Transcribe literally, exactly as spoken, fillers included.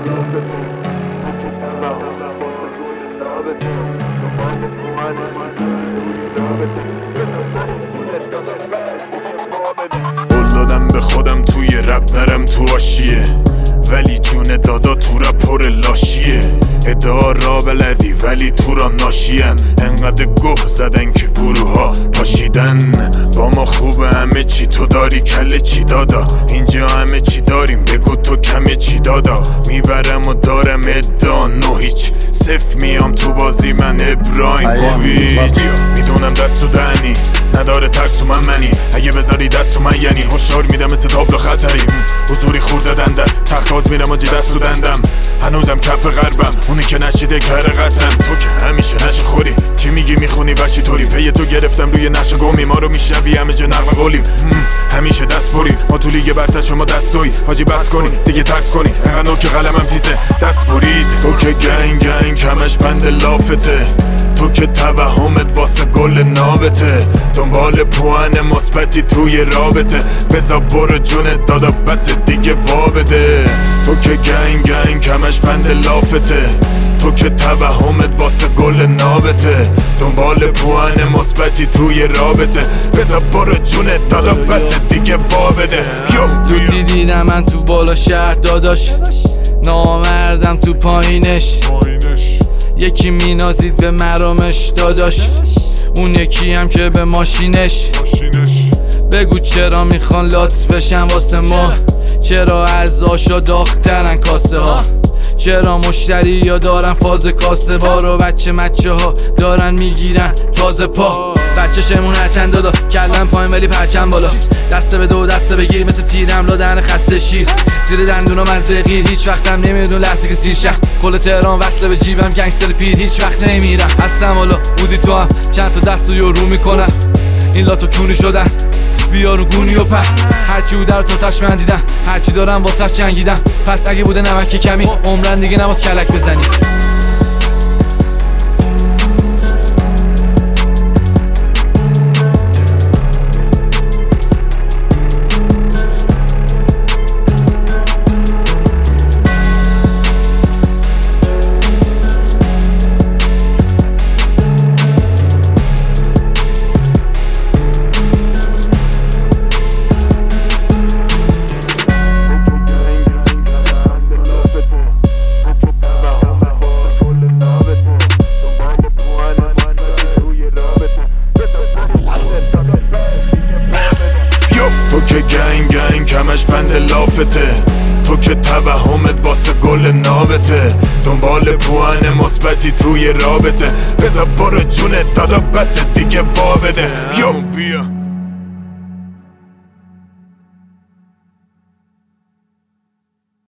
قول دادم به خودم توی رپ نرم تو آشیه، ولی جون دادا تو را پر لاشیه. ادعا را بلدی ولی تو را ناشین، انقدر گوه زدن که گروه ها پاشیدن. با ما خوبه همه چی، تو داری کل چی دادا؟ اینجا همه چی داریم، بگو تو کمه چی دادا؟ میبرم و دارم ادعا نو هیچ، صف میام تو بازی من ابراهیم هویج. میدونم دست و دهنی نداره ترس و من منی، اگه بذاری دست و من یعنی هشدار میدم مثل تابلو خطری. حضوری خورده دندن تخت باز میرم آجی دست و دندم، هنوزم کف غربم اونی که نشیده کره قطن. تو که همیشه نشه خوری، چی میگی میخونی وشی طوری؟ پی تو گرفتم روی نقش گمی، ما رو میشنوی همه جا نقل قولیم. همیشه دست بری، ما تو لیگ برتر شما دستوی حاجی بس کنی دیگه ترس کنی، انقدر نوک قلمم تیزه دست برید. تو که گنگ گنگ کمش بند لافته، تو که توهمت واسه گل نابته، دنبال پوان مثبتی توی رابطه. بزا برو جونت دادا بس دیگه وابده. تو که گنگ گنگ کمش بند لافته، تو که توهمت واسه گل نابته، دنبال پوان مثبتی توی رابطه. بزا برو جونت دادا بس دیگه وابده. تو دیدم من تو بالا شهر داداش، نامردم تو پایینش. یکی مینازید به مرامش داداش، اون یکی هم که به ماشینش. بگو چرا میخوان لات بشن واسه ما؟ چرا از آشا داغترن کاسه ها؟ چرا مشتری یا دارن فاز کاسه بار و بچه مچه ها دارن میگیرن تازه پا؟ بچه شمون هرچند دادا کلم پایین ولی پرچم بالا، دسته به دو دسته بگیر مثل تیرم لا دهن خسته شیر. زیر دندونم مزه غیر، هیچ وقتم نمیدون لحظه که سیر شم. کل تهران وصله به جیبم گنگستر پیر، هیچ وقت نمیرم. هستم حالا بودی تو هم چند تا دست رو رو میکنم، این لاتو کونی شدن بیارو گونی و په. هرچی بوده رو تا تش من دیدم، هرچی دارم واسه جنگیدم. پس اگه بوده نمک کمی عمرن دیگه نباز کلک بزنی. تو که گنگ گنگ کمش بند لافته، تو که توهمت واسه گل نابته، دنبال پوان مثبتی توی رابطه. بذار برو جونت دادا بس دیگه وابده. یو بیا